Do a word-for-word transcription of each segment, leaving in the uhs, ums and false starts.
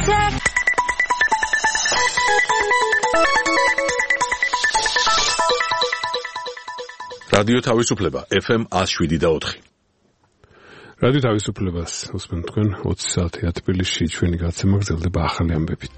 რადიო თავისუფლება ეფ ემ one oh seven და four. რადიო თავისუფლებას უსმენთ თქვენ ოცი საათია თბილისში ჩვენი გაცემა გრძელდება ახალი ამბებით.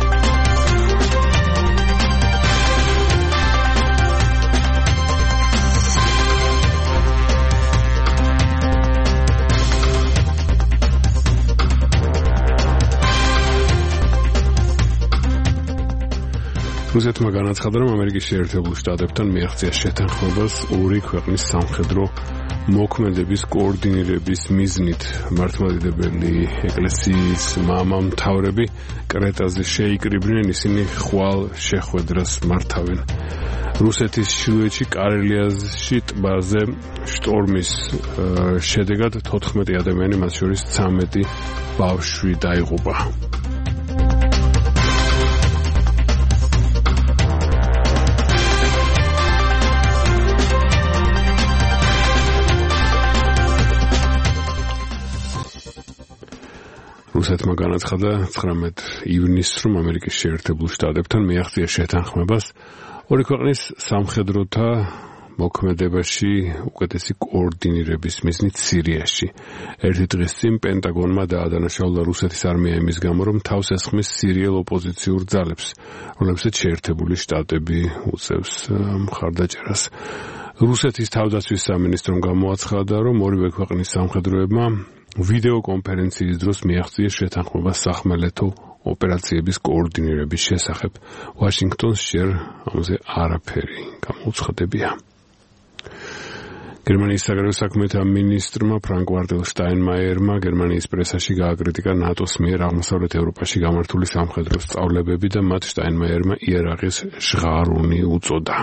რუსეთმა განაცხადა, რომ ამერიკის შეერთებულ შტატებთან მიაღწია შეთანხმებას ორი ქვეყნის სამხედრო მოქმედების კოორდინირების მიზნით. მართლმადიდებელი ეკლესიის მამამთავრები კრეტაზე შეიკრიბნენ, ისინი ხვალ შეხვედრას მართავენ. რუსეთის ჩრდილოეთში კარელიაში ტბაზე შტორმის შედეგად თოთხმეტი ადამიანი, მათ შორის ცამეტი ბავშვი დაიღუპა. რუსეთმა განაცხადა ცხრამეტ ივნისს, რომ ამერიკის შეერთებულ შტატებთან მიაღწია შეთანხმებას ორი ქვეყნის სამხედროთა მოქმედებაში უკეთესი კოორდინირების მიზნით სირიაში. ერთი დღის წინ პენტაგონმა დაადანაშაულა რუსეთის არმია იმის გამო, რომ თავს ესხმის სირიელ ოპოზიციურ ძალებს, რომლებსაც შეერთებული შტატები უწევს მხარდაჭერას. რუსეთის თავდაცვის სამინისტრომ გამოაცხადა, რომ ორივე ქვეყნის სამხედროებმა ვიდეო კონფერენციის დროს მიაღწიეს შეთანხმებას სახმელეთო ოპერაციების კოორდინირების შესახებ. ვაშინგტონს ჯერ ამაზე არაფერი გამოუცხადებია. გერმანიის საგარეო საქმეთა მინისტრმა ფრანკ ვალტერ შტაინმაიერმა გერმანიის პრესაში გააკრიტიკა ნატოს მიერ აღმოსავლეთ ევროპაში გამართული სამხედრო სწავლებები და მათ შტაინმაიერმა იერარქიის ჟღარუნი უწოდა.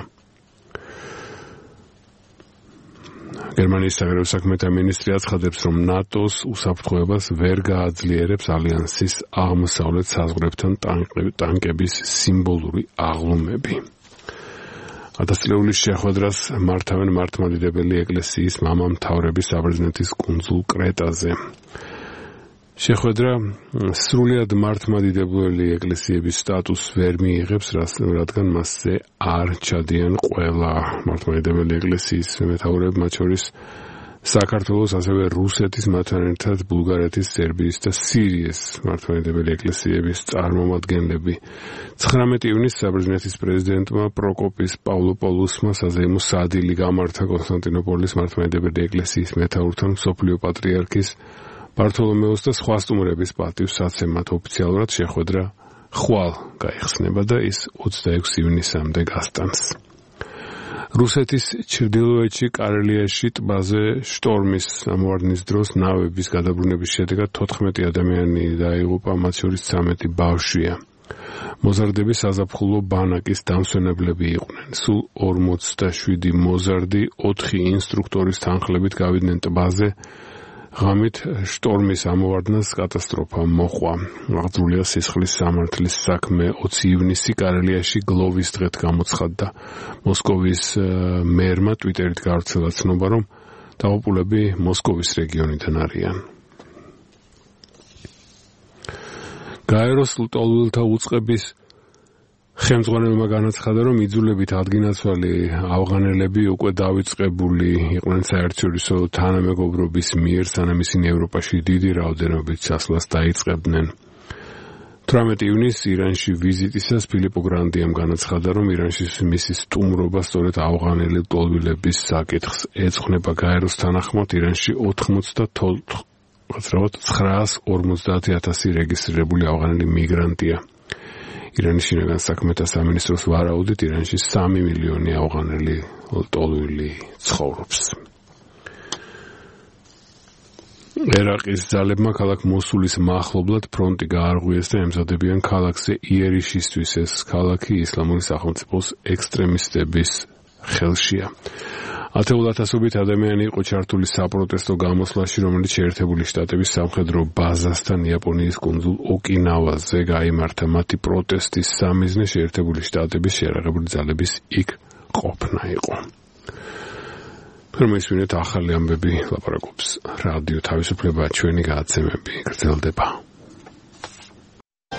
გერმანიის საგარეო საქმეთა მინისტრი აცხადებს, რომ ნატოს უსაფრთხოებას ვერ გააძლიერებს ალიანსის აღმოსავლეთ საზღვრებთან ტანკების სიმბოლური აღლუმები. ათასწლეულის შეხვედრას მართავენ მართლმადიდებელი ეკლესიის მამამთავრები საბერძნეთის კუნძულ კრეტაზე. შეხვედრა სრულად მართლმადიდებელი ეკლესიების სტატუსს ვერ მიიღებს, რადგან მასზე არ ჩადიან ყველა მართლმადიდებელი ეკლესიის მეთაურები, მათ შორის საქართველოს, ასევე რუსეთის, მათთან ერთად ბულგარეთის, სერბიის და სირიის მართლმადიდებელი ეკლესიების წარმომადგენლები. ცხრამეტი ივნისს საბერძნეთის პრეზიდენტმა პროკოპის პავლოპოლუსმა საზეიმო სადილი გამართა კონსტანტინოპოლის მართლმადიდებელი ეკლესიის მეთაურთან მსოფლიო პატრიარქის ბართოლომეოს და სხვა სტუმრების პატივსაცემად. ოფიციალურად შეხვედრა ხვალ გაიხსნება და ის ოცდაექვსი ივნისამდე გასტანს. რუსეთის ჩრდილოეთში კარელიაში ტბაზე შტორმის ამოვარდნის დროს ნავების გადაბრუნების შედეგად თოთხმეტი ადამიანი დაიღუპა, მათ შორის ცამეტი ბავშვია. მოზარდები საზაფხულო ბანაკის დამსვენებლები იყვნენ. სულ ორმოცდაშვიდი მოზარდი ოთხი ინსტრუქტორის თანხლებით გავიდნენ ტბაზე. ღამით შტორმის ამოვარდნას კატასტროფა მოჰყვა. აღძრულია სისხლის სამართლის საქმე. ოცი ივნისი კარელიაში გლოვის დღეთ გამოცხადდა. მოსკოვის მერმა ტვიტერით გავრცელა ცნობა, რომ დაღუპულები მოსკოვის რეგიონიდან არიან. გაეროს ლტოლვილთა უწყების ხელმძღვანელმა განაცხადა, რომ იძულებით ადგილნაცვალი ავღანელები უკვე დავიწყებული იყვნენ საერთაშორისო თანამეგობრობის მიერ, სანამ ისინი ევროპაში დიდი რაოდენობით ჩასვლას დაიწყებდნენ. თვრამეტი ივნისს ირანში ვიზიტისას ფილიპო გრანდიამ განაცხადა, რომ ირანში მისი სტუმრობა სწორედ ავღანელი ლტოლვილების საკითხს ეძღვნება. გაეროს თანახმად ირანში ოცდაათს ორმოცდაათი ათასი რეგისტრირებული ავღანელი მიგრანტია. ირანის შინაგან საქმეთა სამინისტროს ვარაუდით, ირანში სამი მილიონი ავღანელი ლტოლვილი ცხოვრობს. ერაყის ძალებმა ქალაქ მოსულის მახლობლად ფრონტი გაარღვიეს და ემზადებიან ქალაქზე იერიშისთვის. ეს ქალაქი ისლამური სახელმწიფოს ექსტრემისტების ხელშია. ათეულათასობით ადამიანი იყო ჩართული საპროტესტო გამოსვლაში, რომელიც შეერთებული შტატების სამხედრო ბაზასთან იაპონიის კუნძულ ოკინავაზე გაიმართა. მათი პროტესტის სამიზნე შეერთებული შტატების შეიარაღებული ძალების იქ ყოფნა იყო. თორმეტ ახალი ამბები ლაპარაკობს რადიო თავისუფლება, ჩვენი გადაცემები გრძელდება.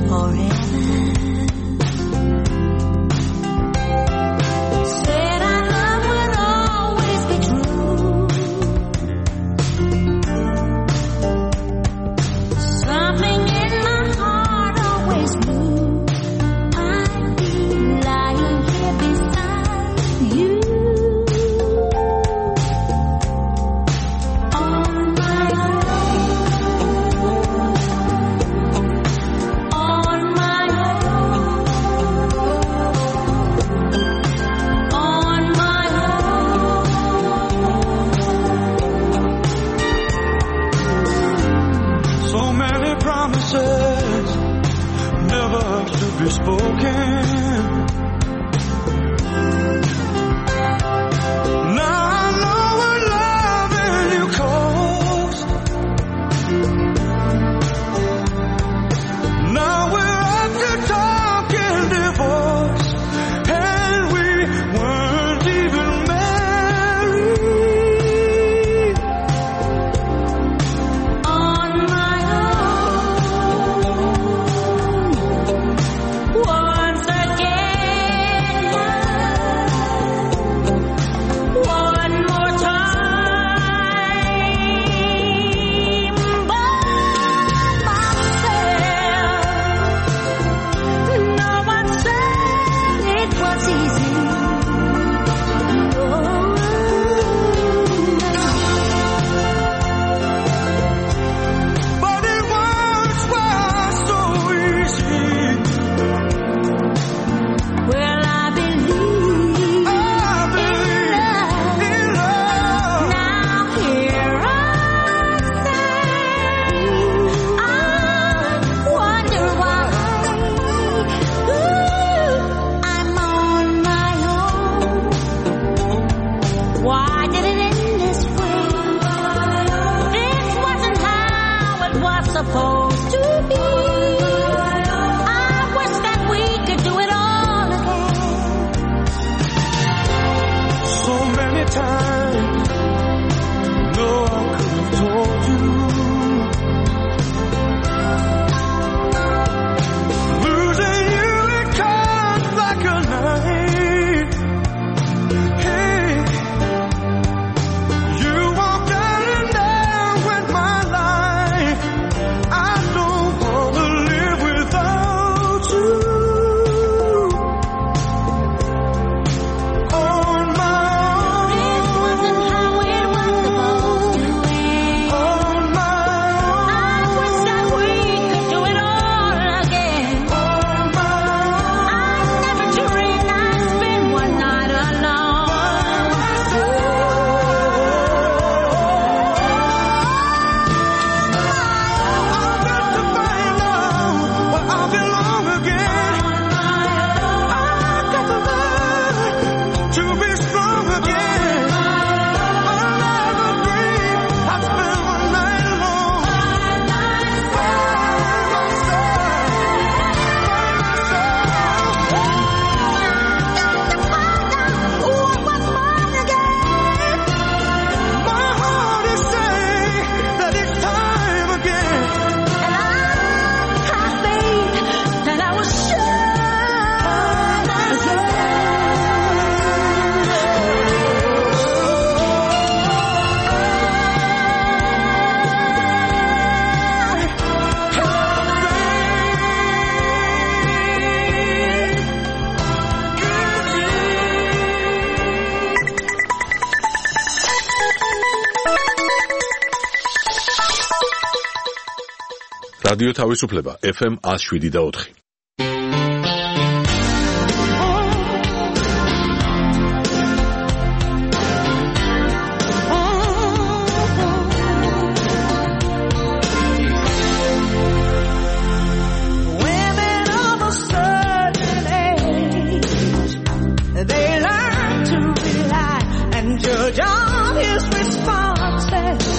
რადიო თავისუფლება ეფ ემ one oh seven და four.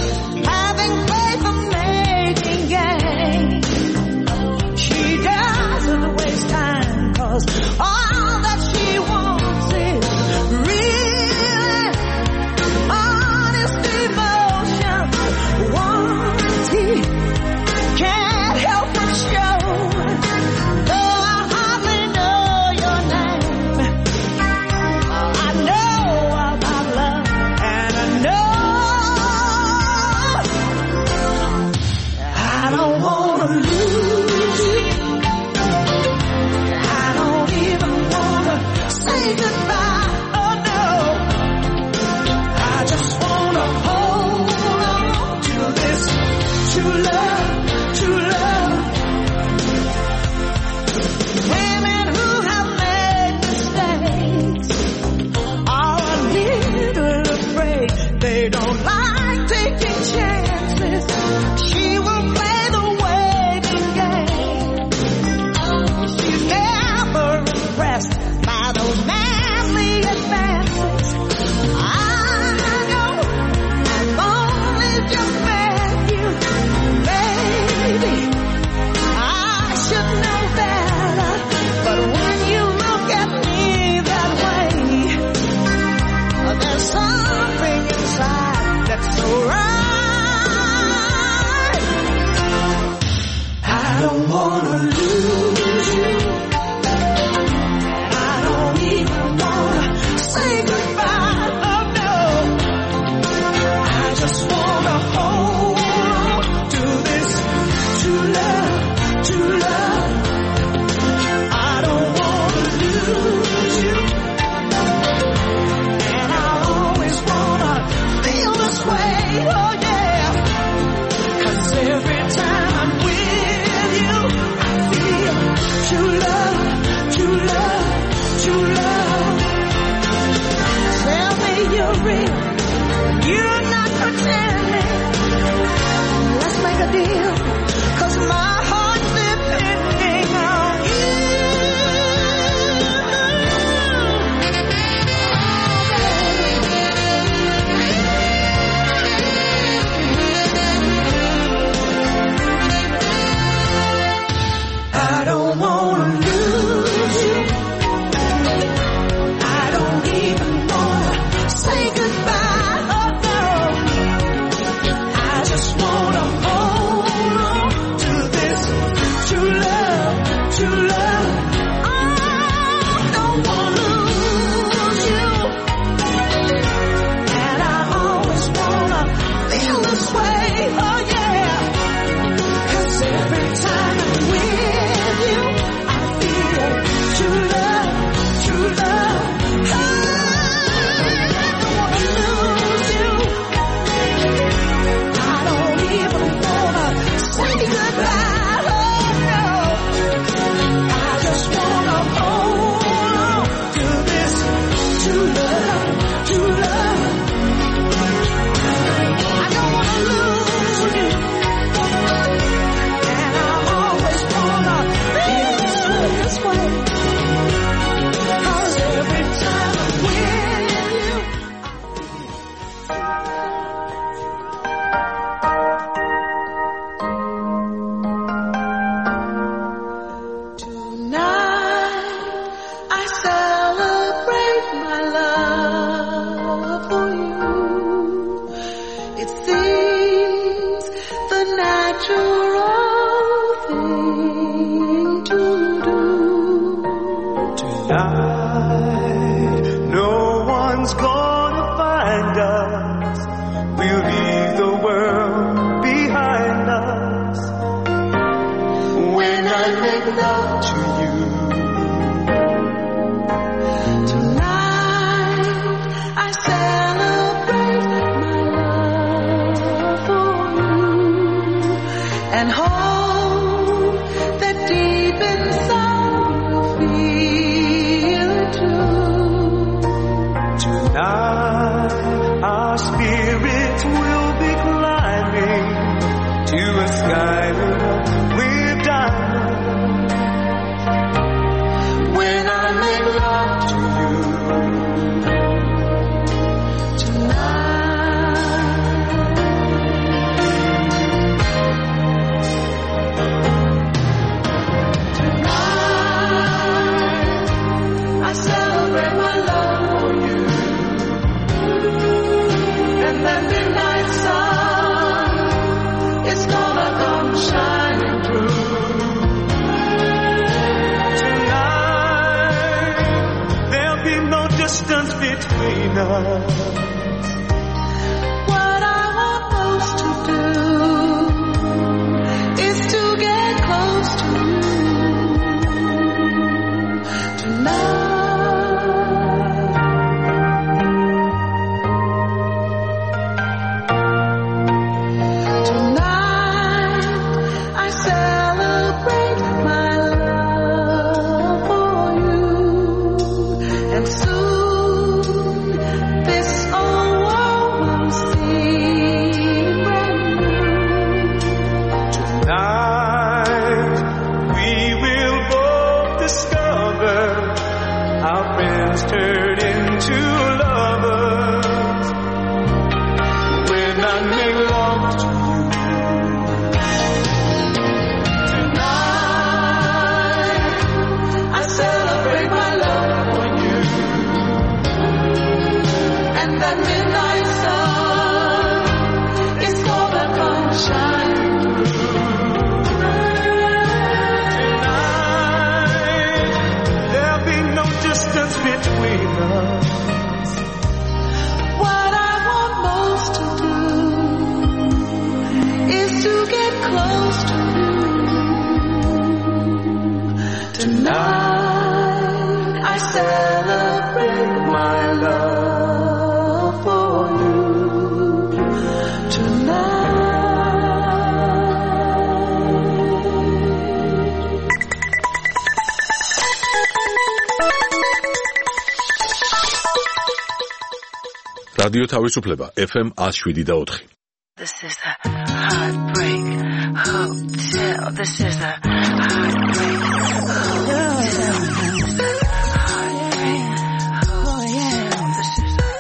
Having faith for making gain. She does wanna lose you. I don't even wanna say goodbye. Oh no, I just wanna hold on to this true love, true love. I don't wanna lose you, and I always wanna feel this way. Oh yeah, 'cause every time I'm with you, I feel true love, true love, true love. Tell me you're real, you're not pretending. Let's make a deal, 'cause my heart's depending on you. I don't wanna lose you. I don't even wanna say goodbye. Oh no, I just wanna hold on to this true love, true love. I don't wanna lose you, and I always wanna feel this way. Oh yeah, 'cause every time I'm with you, I feel true love, true love. I don't wanna lose you. I don't even wanna say goodbye. Oh no, I just wanna hold on to this true love, true love. I don't wanna lose you, and I always wanna feel this way. 'Cause every time I'm with you, tonight I celebrate my love for you. It seems the natural thing to do. Tonight, no one's gonna find us. We'll leave the world behind us. When I make love to you, Tonight I celebrate my love for you, and hope that deep inside you feel it too. tonight our spirits will be climbing to a sky lit up with diamonds. When I make love to you, I celebrate my love for you, and that midnight sun is gonna come shining through. tonight there'll be no distance between us. What I want most to do is to get close to you tonight. Tonight I celebrate my love for you, and soon this old world will seem brand new. Tonight we will both discover our friends turn into lovers. When I make love to you, Tonight I celebrate my love for you, and that midnight sun is gonna come shining through. Tonight I celebrate my love for you. რადიო თავისუფლება эф эм one oh seven point four. This is a heartbreak hotel. This is a heartbreak hotel. Heartbreak hotel. This is a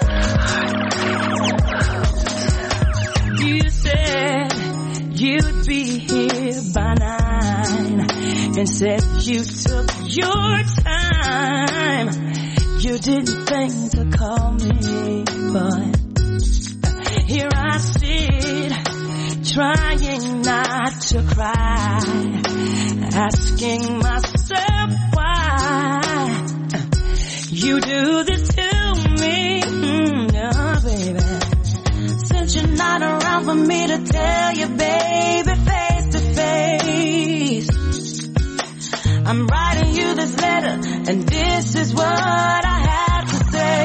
heartbreak hotel. You said you'd be here by nine and said you took your time. You didn't think to call me, but here I sit, trying not to cry, asking myself why you do this to me, oh baby. Since you're not around for me to tell you, baby, face to face, I'm writing you this letter, and this is what I have to say.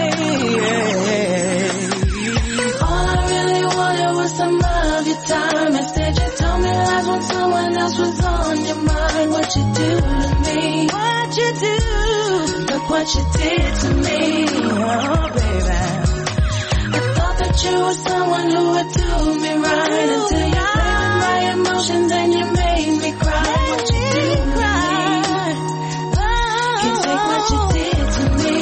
All I really wanted was some of your time. Instead you told me lies when someone else was on your mind. What you do to me? What you do? Look what you did to me, oh baby. I thought that you were someone who would do me right until you played with my emotions and you made me cry. What you do to me? Can't take what you did to me.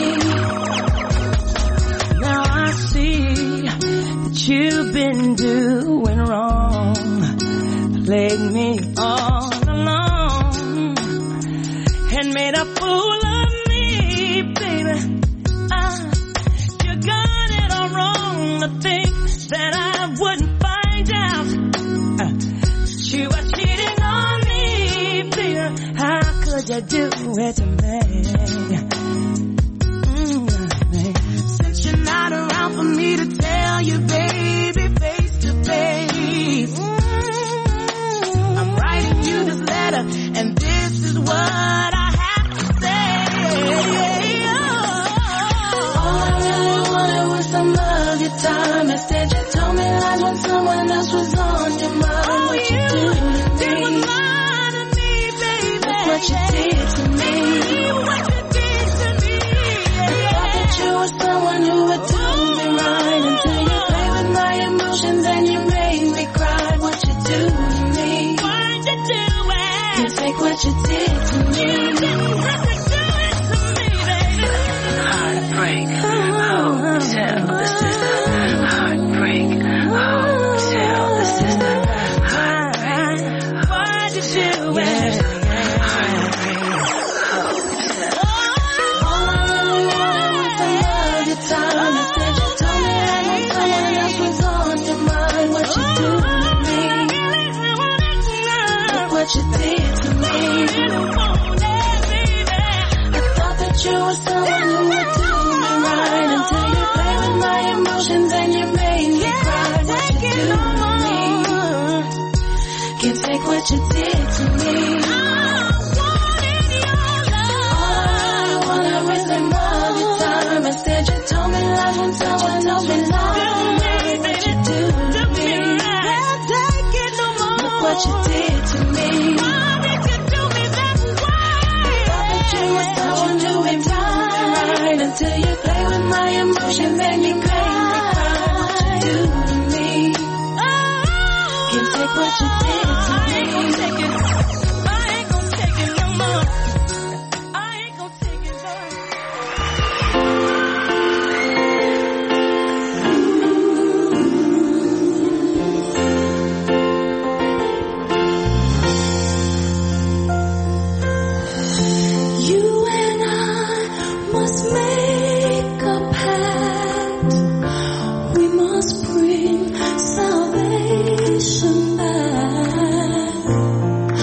Now I see that you've been doing wrong, played me all along, and made a fool of me, baby. Uh, you got it all wrong to think that I wouldn't find out uh, that you were cheating on me, baby. How could you do it to me? Since you're not around for me to tell you, baby, face to face, I'm writing you this letter, and this is what I have to say. All I really wanted was some of your time. Instead you told me lies when someone else was on your mind. Oh, what you, you do to me? Lying to me, baby. Look what you did to me. What you did to me. I thought that you were someone who would do me right until you played with my emotions and you made me cry. What you do to me? What you do it? Can't take what you did to me. You didn't have to do it to me, baby. Heartbreak hotel. This is a heartbreak hotel. This is a heartbreak. Why'd you do it? Time. Instead you told me that when someone else was on your mind. What you do to me? Look what you did to me. I thought that you were someone who would do me right until you played with my emotions and you made me cry. What you do to me? Can't take what you did to me. Instead you told me lies when someone else was on me. What you do to me? Can't take it no more. Look what you did to me. Why did you do me that way? I thought that you were someone who would do me right until you played with my emotions and you made me cry. What you do to me? Can't take what you did to me. I ain't gonna take it no more. I ain't gonna take it no more. Salvation back.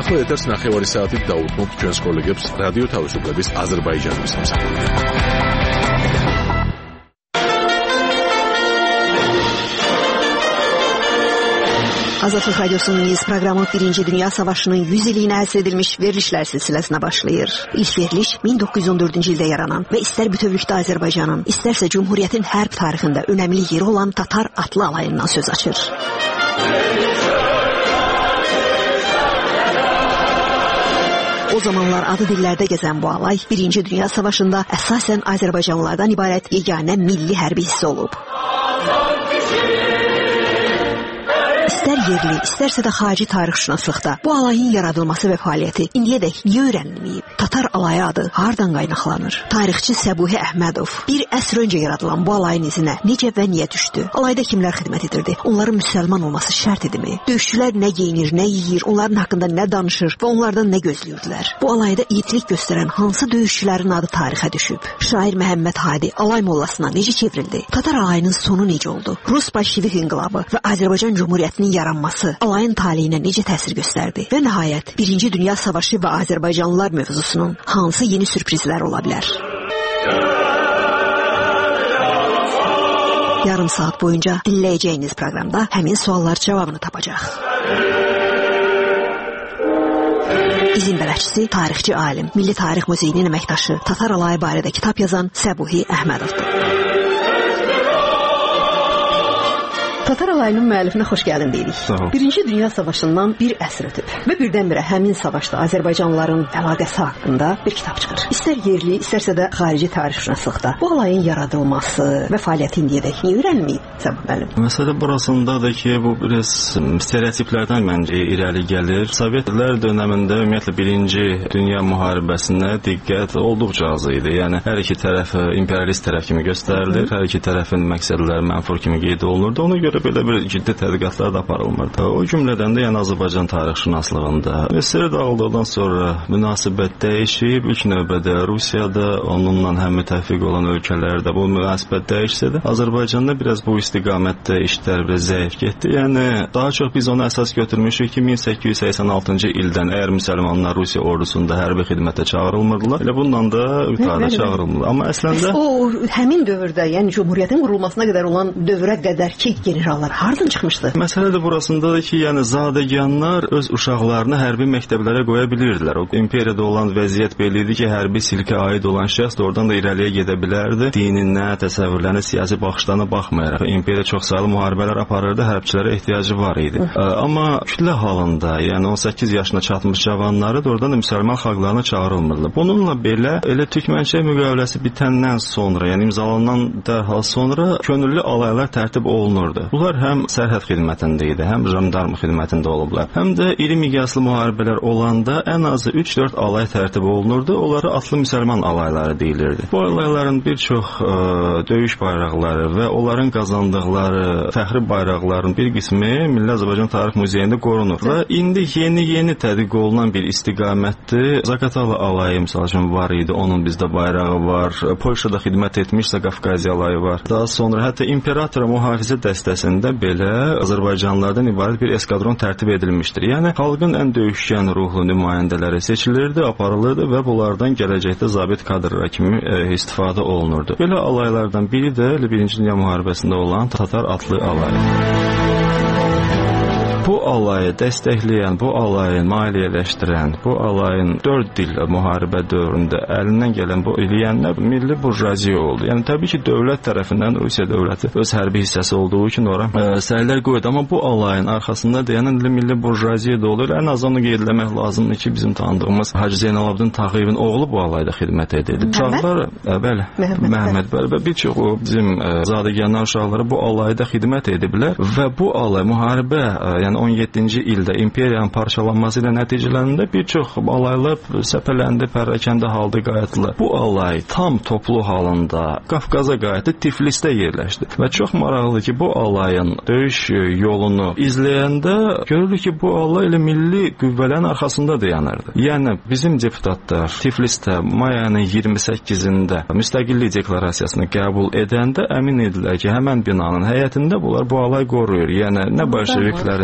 ახლა ეთერს ნახევარი საათით დაუთმობთ ჩვენს კოლეგებს რადიო თავისუფლების აზერბაიჯანის მსახურით. Azadlıq Radyosu'nun iz programı Birinci Dünya Savaşı'nın yüz illiğine həsr edilmiş verilişlər silsiləsinə başlayır. İlk veriliş min doqquz yüz on dördüncü ildə yaranan və istər bütövlükdə Azərbaycanın, istərsə Cumhuriyyətin hərb tarixində önəmli yeri olan Tatar atlı alayından söz açır. O zamanlar adı dillərdə gəzən bu alay Birinci Dünya Savaşı'nda əsasən Azərbaycanlılardan ibarət yeganə milli hərbi hissə olub. İstər yerli, istərsə də xarici tarixşünaslıqda bu alayın yaradılması və fəaliyyəti indiyədək niyə öyrənilməyib? Tatar alayı adı hardan qaynaqlanır? Tarixçi Səbuhi Əhmədov bir əsr öncə yaradılan bu alayın izinə necə və niyə düşdü? Alayda kimlər xidmət edirdi? Onların müsəlman olması şərt idimi? Döyüşçülər nə geyinir, nə yeyir, onların haqqında nə danışır və onlardan nə gözləyirdilər? Bu alayda igidlik göstərən hansı döyüşçülərin adı tarixə düşüb? Şair Məhəmməd Hadi alay mollasına necə çevrildi? Tatar alayının sonu necə oldu? Rus bolşevik inqilabı və Azərbaycan Cumhuriyyətinin yaranması alayın taleyinə necə təsir göstərdi? Və nəhayət Birinci Dünya Savaşı və Azərbaycanlılar mövzusunun hansı yeni sürprizlər ola bilər? Yarım saat boyunca dinləyəcəyiniz proqramda həmin suallar cavabını tapacaq. İzin bələdçisi, tarixçi alim, Milli Tarix Muzeyinin əməkdaşı, Tatar alayı barədə kitab yazan Səbuhi Əhmədovdur. Tatar alayının müəllifinə xoş gəldin deyirik. Birinci Dünya Savaşından bir əsr ötüb və birdən-birə həmin savaşda Azərbaycanlıların əlaqəsi haqqında bir kitab çıxır. İstər yerli, istərsə də xarici tarixşünaslıqda bu alayın yaradılması və fəaliyyəti indiyədək niyə öyrənilməyib Səbuhi müəllim? Məsələ burasındadır ki, bu biraz stereotiplərdən məncə irəli gəlir. Sovetlər dönəmində ümumiyyətlə Birinci Dünya müharibəsinə diqqət olduqca az idi. Yəni hər iki tərəf imperialist tərəf kimi göstərilir, hər iki tərəfin məqsədləri mənfur kimi qeyd olunurdu. Ona görə belə bir ciddi tədqiqatlar da aparılmırdı. O cümlədən də yəni Azərbaycan tarixşünaslığında S S R dağıldıqdan sonra münasibət dəyişib. İlk növbədə Rusiyada onunla həm müttəfiq olan ölkələrdə bu münasibət dəyişsə də Azərbaycanda biraz bu istiqamətdə işlər və zəif getdi. Yəni daha çox biz onu əsas götürmüşük ki, min səkkiz yüz səksən altıncı ildən əgər müsəlmanlar Rusiya ordusunda hərbi xidmətə çağırılmırdılar, elə bundan da yuxarıda çağırılmırlar. Amma əslində o həmin dövrdə, yəni Cumhuriyyətin qurulmasına qədər olan dövrə qədər ki, generallar hardan çıxmışdı? Məsələ də burasındadır ki, yəni zadəganlar öz uşaqlarını hərbi məktəblərə qoya bilirdilər. O imperiyada olan vəziyyət belə idi ki, hərbi silkə aid olan şəxs oradan da irəliyə gedə bilərdi. Dininə, təsəvvürlərinə, siyasi baxışlarına baxmayaraq. İmperiya çoxsaylı müharibələr aparırdı, hərbçilərə ehtiyacı var idi. Hı. Amma kütlə halında, yəni on səkkiz yaşına çatmış cavanları da oradan da müsəlman xalqlarına çağırılmırdı. Bununla belə elə Türkmənçay müqaviləsi bitəndən sonra, yəni imzalanan dərhal sonra könüllü alaylar tərtib olunurdu. Bunlar həm sərhəd xidmətində idi, həm jandarma xidmətində olublar. Həm də iri miqyaslı müharibələr olanda ən azı üç dörd alay tərtib olunurdu. Onlara atlı müsəlman alayları deyilirdi. Bu alayların bir çox ə, döyüş bayraqları və onların qazandıqları fəxri bayraqların bir qismi Milli Azərbaycan Tarix Muzeyində qorunur. Və indi yeni-yeni tədqiq olunan bir istiqamətdir. Zaqatala alayı məsəl üçün var idi, onun bizdə bayrağı var. Polşada xidmət etmişsə Qafqaziya alayı var. Daha sonra hətta imperatora mühafizə dəstəsində belə Azərbaycanlılardan ibarət bir eskadron tərtib edilmişdir. Yəni xalqın ən döyüşkən ruhlu nümayəndələri seçilirdi, aparılırdı və bunlardan gələcəkdə zabit kadrlar kimi e, istifadə olunurdu. Belə alaylardan biri də Birinci Dünya müharibəsində olan Tatar atlı alayı. Bu alayı dəstəkləyən, bu alayı maliyyələşdirən, bu alayın dörd il müharibə dövründə əlindən gələn bu eləyənlər milli burjuaziya oldu. Yəni təbii ki, dövlət tərəfindən Rusiya dövləti öz hərbi hissəsi olduğu üçün ora ə, səylər qoydu. Amma bu alayın arxasında dayanan milli burjuaziya da olur. Ən azından qeydləmək lazımdır ki, bizim tanıdığımız Hacı Zeynalabdin Tağıyevin oğlu bu alayda xidmət edirdi. Uşaqlar, ə, bəli, Məhəmməd bəli və bir çox o bizim ə, zadəganlar uşaqları bu alayda xidmət ediblər və bu alay müharibə, ə, yəni on yeddinci ildə imperiyanın parçalanması ilə nəticələndə bir çox alaylar səpələndi, pərrəkəndə halda qayıtdılar. Bu alay tam toplu halında Qafqaza qayıtdı, Tiflisdə yerləşdi. Və çox maraqlıdır ki, bu alayın döyüş yolunu izləyəndə görürük ki, bu alay elə milli qüvvələrin arxasında dayanırdı. Yəni bizim deputatlar Tiflisdə mayın iyirmi səkkizində müstəqillik deklarasiyasını qəbul edəndə əmin idilər ki, həmin binanın həyətində bunlar bu alay qoruyur. Yəni nə bolşeviklərin, nə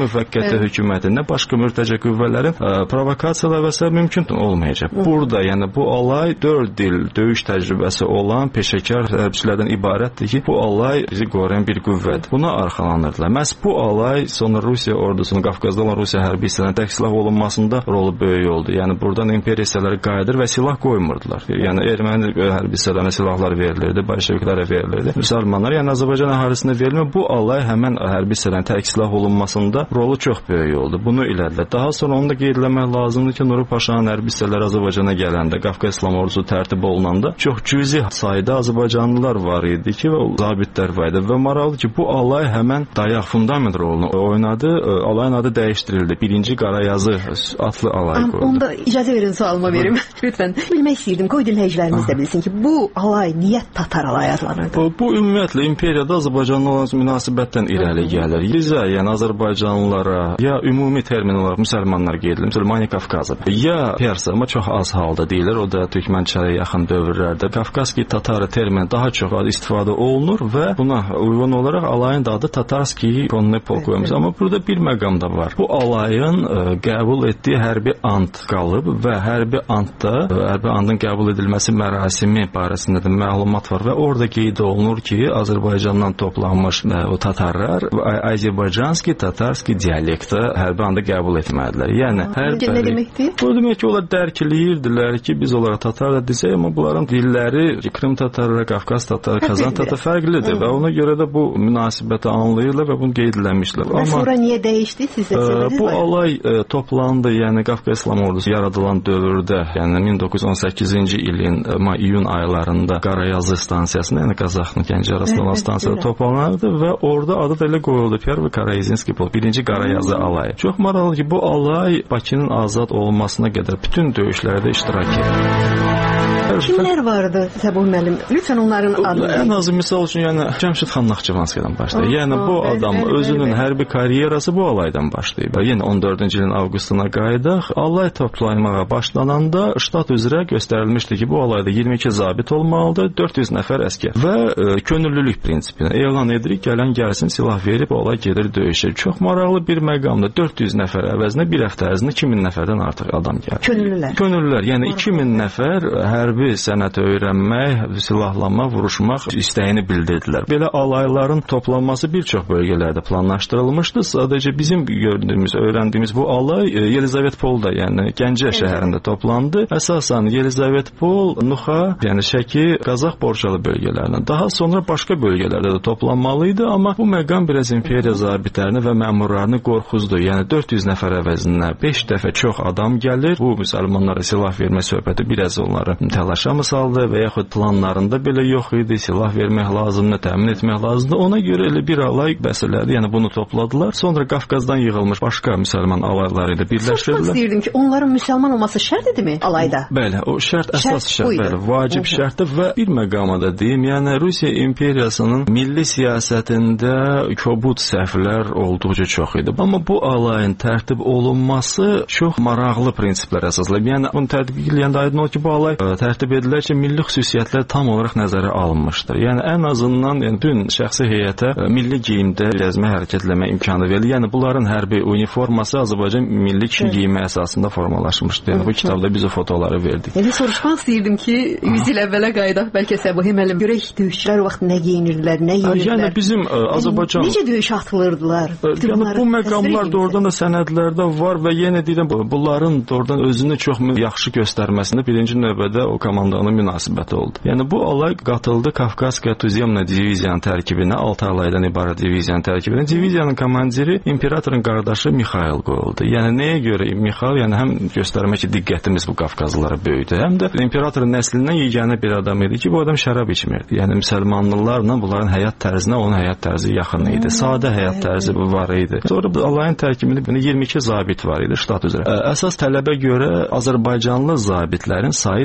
müvəqqəti hökuməti, nə başqa mürtəca qüvvələrin ə, provokasiyalar və s. mümkün olmayacaq. Burada, yəni bu alay dörd il döyüş təcrübəsi olan peşəkar hərbçilərdən ibarətdir ki, bu alay bizi qoruyan bir qüvvədir. Buna arxalanırdılar. Məhz bu alay sonra Rusiya ordusunun, Qafqazda olan Rusiya hərbi hissələrinin tək silah olunmasında rolu böyük oldu. Yəni buradan imperiya hissələri qayıdır və silah qoymurdular. Yəni erməni hərbi hissələrinə silahlar verilirdi, bolşeviklərə verilirdi. Müsəlmanlar, yəni Azərbaycan əhalisinə verilmir. Bu alay həmin hərbi hissələrin tək silah olunmasında rolu çox böyük oldu. Bunu elədilər. Daha sonra onu da qeyd etmək lazımdır ki, Nuri Paşanın hərbi hissələri Azərbaycana gələndə, Qafqaz İslam Ordusu tərtib olunanda çox cüzi sayda Azərbaycanlılar var idi ki, və zabitlər var idi. Və maraqlı ki, bu alay həmən dayaq fundament rolunu oynadı. Alayın adı dəyişdirildi. Birinci Qarayazı adlı alay qoyuldu. Onda icazə verin, sualıma verim. Lütfən. Bilmək istəyirdim, qoy dinləyicilərimiz də bilsin ki, bu alay niyə Tatar alayı adlanırdı? Bu, bu ümumiyyətlə imperiyada Azərbaycanla olan münasibətdən irəli gəlir. Bizə, yəni Azərbaycanlılara ya ümumi termin olaraq müsəlmanlar qeyd edilir, Mani Qafqazı, ya Persa, amma çox az halda deyilir, o da Türkmənçaya yaxın dövrlərdə Qafqazki Tatarı termini daha çox istifadə olunur və buna uyğun olaraq alayın da adı Tatarski Konne Polk qoyulmuş. Amma burada bir məqam da var. Bu alayın ə, qəbul etdiyi hərbi ant qalıb və hərbi antda ə, hərbi antın qəbul edilməsi mərasimi barəsində də məlumat var və orada qeyd olunur ki, Azərbaycandan toplanmış ə, o tatarlar Azərbaycanski Tatarski dialektdə hərbi antı qəbul etmədilər. Yəni hər nə deməkdir? Bu demək ki, onlar dərk eləyirdilər ki, biz onlara tatar da desək, amma bunların dilləri Krım tatarı, Qafqaz tatarı, Kazan tatarı fərqlidir və ona görə də bu münasibəti anlayırlar və bunu qeyd eləmişlər. Amma sonra niyə dəyişdi sizə? Bu alay ə, toplandı, yəni Qafqaz İslam Ordusu yaradılan dövrdə, yəni min doqquz yüz on səkkizinci ilin ə, iyun aylarında Qarayazı stansiyasında, yəni Qazaxın Gəncə arasında olan stansiyada toplanardı və orada adı da elə qoyuldu, Pervi Karayizinski Polk, birinci Qarayazı alayı. Çox maraqlı ki, bu alay Bakının azad olunmasına qədər bütün döyüşlərdə iştirak edir. Kimlər vardı Səbuh müəllim? Lütfən onların adını. Ən azı misal üçün, yəni Cəmşid xan Naxçıvanskidən başlayır. Yəni bu adam özünün hərbi karyerası bu alaydan başlayıb. Yəni on dördüncü ilin avqustuna qayıdaq. Alay toplanmağa başlananda ştat üzrə göstərilmişdi ki, bu alayda iyirmi iki zabit olmalıdır, dörd yüz nəfər əskər və e, könüllülük prinsipini elan edirik, gələn gəlsin, silah verib olay gedir döyüşə. Çox maraqlı bir məqamdır. dörd yüz nəfər əvəzinə bir həftə ərzində iki min nəfərdən artıq adam gəlir. Könüllülər. Könüllülər, yəni iki min nəfər hərbi sənət öyrənmək, silahlanma, vuruşmaq istəyini bildirdilər. Belə alayların toplanması bir çox bölgələrdə planlaşdırılmışdı. Sadəcə bizim gördüyümüz, öyrəndiyimiz bu alay Yelizavetpolda, yəni Gəncə şəhərində toplandı. Əsasən Yelizavetpol, Nuxa, yəni Şəki, Qazax, Borçalı bölgələrindən. Daha sonra başqa bölgələrdə də toplanmalı idi, amma bu məqam biraz imperiya zabitlərini və məmurlarını qorxuzdu. Yəni dörd yüz nəfər əvəzinə beş dəfə çox adam gəlir. Bu müsəlmanlara silah vermə söhbəti biraz onları təlaşa mı saldı və yaxud planlarında belə yox idi, silah vermək lazımdır, təmin etmək lazımdır. Ona görə elə bir alay bəsələdi, yəni bunu topladılar. Sonra Qafqazdan yığılmış başqa müsəlman alayları ilə birləşdirdilər. Soruşmaq istəyirdim ki, onların müsəlman olması şərt idimi alayda? Bəli, o şərt əsas şərt, bəli, vacib şərtdir və bir məqama da deyim, yəni Rusiya imperiyasının milli siyasətində kobud səhvlər olduqca çox idi. Amma bu alayın tərtib olunması çox maraqlı prinsiplər əsaslayıb. Yəni bunu tətbiq edəndə aydın olur ki, bu alay tərtib edilir ki, milli xüsusiyyətlər tam olaraq nəzərə alınmışdır. Yəni ən azından yəni bütün şəxsi heyətə milli geyimdə gəzmə, hərəkət etmə imkanı verilir. Yəni bunların hərbi uniforması Azərbaycan milli kişi geyimi əsasında formalaşmışdı. Yəni bu kitabda biz o fotoları verdik. Yəni soruşmaq istəyirdim ki, yüz il əvvələ qayıdaq, bəlkə Səbuh müəllim, görək döyüşçülər o vaxt nə geyinirdilər, nə yeyirdilər. Yəni bizim Azərbaycan necə döyüş atılırdılar? Yəni bu məqamlar doğrudan da sənədlərdə var və yenə deyirəm bunların doğrudan özünü çox yaxşı göstərməsində birinci növbədə o komandanın münasibəti oldu. Yəni bu alay qatıldı Kafkaskaya Tuzemna diviziyanın tərkibinə, altı alaydan ibarət diviziyanın tərkibinə. Diviziyanın komandiri imperatorun qardaşı Mixail qoyuldu. Yəni nəyə görə Mixail? Yəni həm göstərmək ki, diqqətimiz bu Qafqazlılara böyüdü. Həm də imperatorun nəslindən yeganə bir adam idi ki, bu adam şərab içmirdi. Yəni müsəlmanlılarla bunların həyat tərzinə onun həyat tərzi yaxın idi. Sadə həyat tərzi var idi. Sonra bu alayın tərkibində iyirmi iki zabit var idi ştat üzrə. Əsas tələbə görə Azərbaycanlı zabitlərin sayı səkkiz